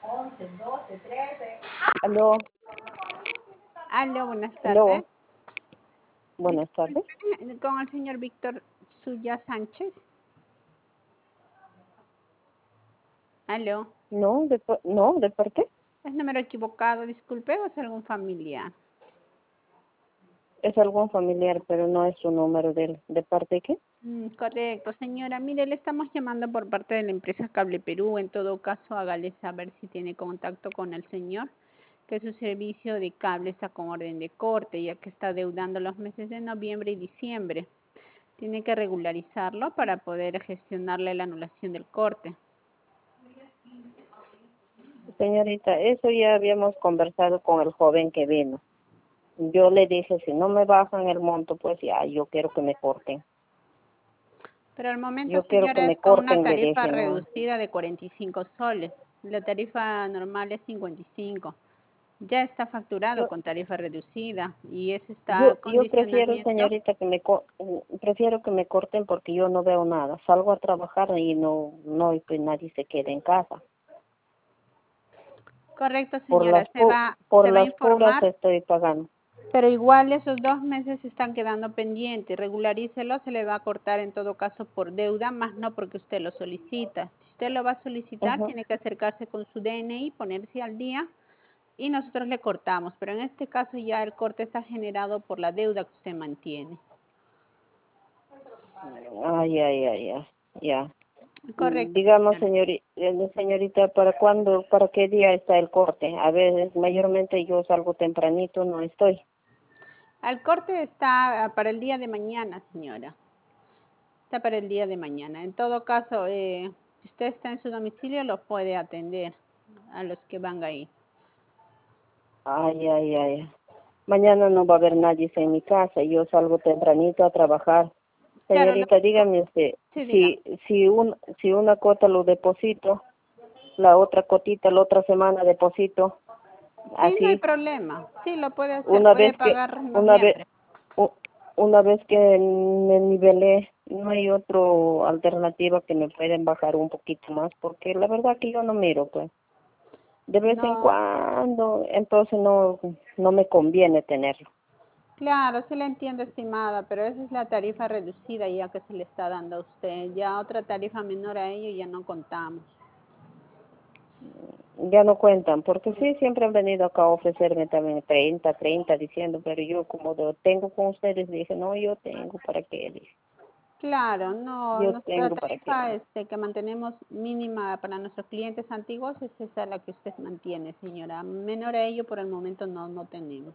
Aló, Aló, buenas tardes. aló, buenas tardes. Con el señor Víctor Suya Sánchez. Aló. No, no, ¿de parte? Es número equivocado, disculpe, o es algún familiar. Es algún familiar, pero no es su número ¿de parte de qué? Correcto, señora. Mire, le estamos llamando por parte de la empresa Cable Perú. En todo caso, hágale saber si tiene contacto con el señor, que su servicio de cable está con orden de corte, ya que está deudando los meses de noviembre y diciembre. Tiene que regularizarlo para poder gestionarle la anulación del corte. Señorita, eso ya habíamos conversado con el joven que vino. Yo le dije, si no me bajan el monto, pues ya, yo quiero que me corten. Pero al momento, Yo quiero que señora, es me con una corten, le tarifa dije, no. reducida de 45 soles. La tarifa normal es 55. Ya está facturado Yo, con tarifa reducida y eso está yo prefiero, condicionamiento. señorita, prefiero que me corten porque yo no veo nada. Salgo a trabajar y y pues nadie se quede en casa. Correcto, Por señora, por se va a las puras informar, estoy pagando. pero igual esos 2 meses están quedando pendientes. Regularícelo, se le va a cortar en todo caso por deuda, más no porque usted lo solicita. Si usted lo va a solicitar, Ajá. tiene que acercarse con su DNI, ponerse al día y nosotros le cortamos, pero en este caso ya el corte está generado por la deuda que usted mantiene. Ay, ay, ay, ay, ya. Correcto, Digamos, señora. señorita, para qué día está el corte? A veces, mayormente yo salgo tempranito, no estoy. El corte está para el día de mañana, señora. Está para el día de mañana. En todo caso, si usted está en su domicilio, lo puede atender a los que van ahí. Ay, ay, ay. Mañana no va a haber nadie en mi casa, yo salgo tempranito a trabajar. Claro, Señorita, dígame usted, sí, dígame. si una cota lo deposito, la otra cotita la otra semana deposito, Sí, no hay así, problema. Sí, lo puede hacer. una Puede vez que, pagar una vez, noviembre. u- una vez que me nivelé, no hay otra alternativa que me pueden bajar un poquito más, porque la verdad que yo no miro, pues, de vez en No, cuando, entonces no me conviene tenerlo. claro, sí la entiendo, estimada, pero esa es la tarifa reducida ya que se le está dando a usted. Ya otra tarifa menor a ello ya no contamos. Ya no cuentan, porque sí, siempre han venido acá a ofrecerme también 30 diciendo, pero yo como tengo con ustedes, dije, no, yo tengo para qué, dije, Claro, no, yo nuestra tengo para qué. tarifa que mantenemos mínima para nuestros clientes antiguos es esa la que usted mantiene, señora. Menor a ello por el momento no tenemos.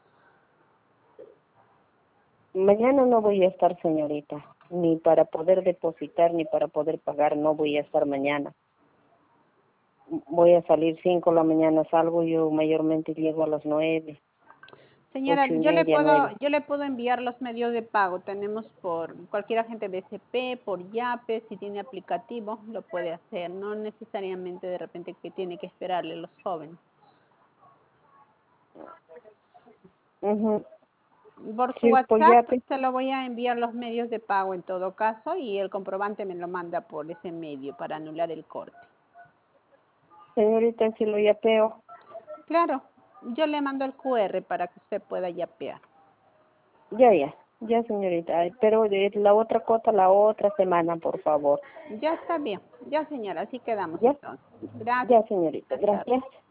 Mañana no voy a estar, señorita, ni para poder depositar, ni para poder pagar, no voy a estar mañana. Voy a salir 5 de la mañana, salgo, yo mayormente llego a las 9, Señora, 8:30, 9. yo le puedo enviar los medios de pago. Tenemos por cualquier agente BCP, por Yape, si tiene aplicativo, lo puede hacer. No necesariamente de repente que tiene que esperarle los jóvenes. Ujú. Por su Sí, por WhatsApp Yape. se lo voy a enviar los medios de pago en todo caso y el comprobante me lo manda por ese medio para anular el corte. Señorita, si lo yapeo. Claro, yo le mando el QR para que usted pueda yapear. Ya, señorita. Ay, pero de la otra cosa, la otra semana, por favor. Ya está bien, ya señora, así quedamos Ya, entonces. Gracias, ya, señorita. buenas tardes. Gracias.